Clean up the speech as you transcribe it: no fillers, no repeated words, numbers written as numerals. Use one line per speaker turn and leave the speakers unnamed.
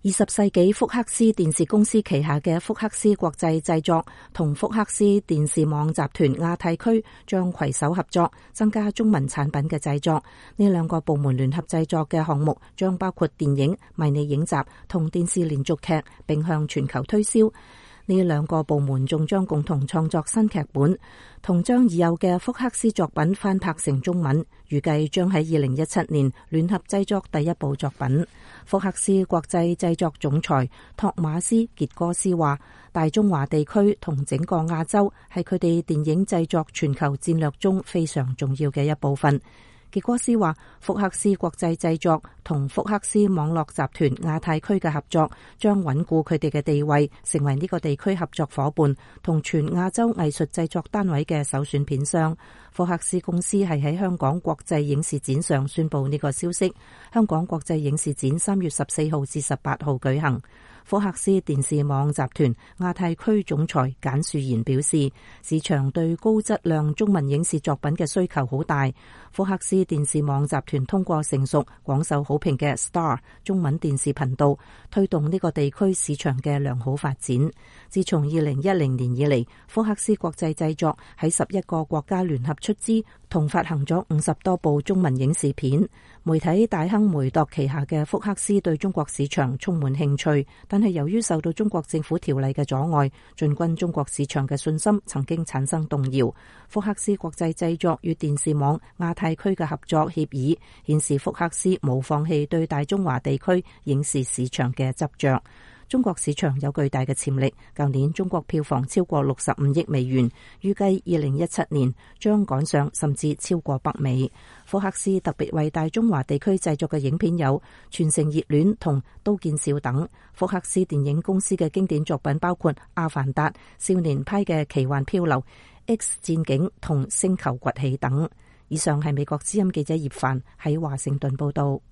20世紀福克斯電視公司旗下嘅福克斯國際製作同福克斯電視網集團亞太區將攜手合作，增加中文產品嘅製作。呢兩個部門聯合製作嘅項目將包括電影、迷你影集同電視連續劇，並向全球推銷。呢兩個部門仲將共同創作新劇本，同將已有嘅福克斯作品翻拍成中文，預計將喺2017年聯合製作第一部作品。福克斯國際製作總裁托馬斯·傑哥斯話，大中華地區同整個亞洲係佢哋電影製作全球戰略中非常重要嘅一部分。傑哥斯話，福克斯國際製作同福克斯網絡集團亞太區嘅合作，將穩固佢哋嘅地位，成為呢個地區合作夥伴同全亞洲藝術製作單位嘅首選片商。福克斯公司係喺香港國際影視展上宣布呢個消息。香港國際影視展3月14號至18號舉行。福克斯電視網集團亞太區總裁簡樹賢表示，市場對高質量中文影視作品嘅需求好大。福克斯電視網集團通過成熟、廣受好評嘅 Star 中文電視頻道，推動呢個地區市場嘅良好發展。自從2010年以嚟，福克斯國際製作喺11個國家聯合出資，同發行咗50多部中文影視片。媒體大亨梅鐸旗下嘅福克斯對中國市場充滿興趣，但係由於受到中國政府條例嘅阻礙，進軍中國市場嘅信心曾經產生動搖。福克斯國際製作與電視網亞太區嘅合作協議顯示，福克斯冇放棄對大中華地區影視市場嘅執着。中國市場有巨大嘅潛力，舊年中國票房超過65億美元，預計2017年將趕上甚至超過北美。福克斯特別為大中華地區製作嘅影片有《傳承熱戀》同《刀劍笑》等。福克斯電影公司嘅經典作品包括《阿凡達》、少年派嘅奇幻漂流、X 戰警同星球崛起等。以上係美國之音記者葉凡喺華盛頓報道。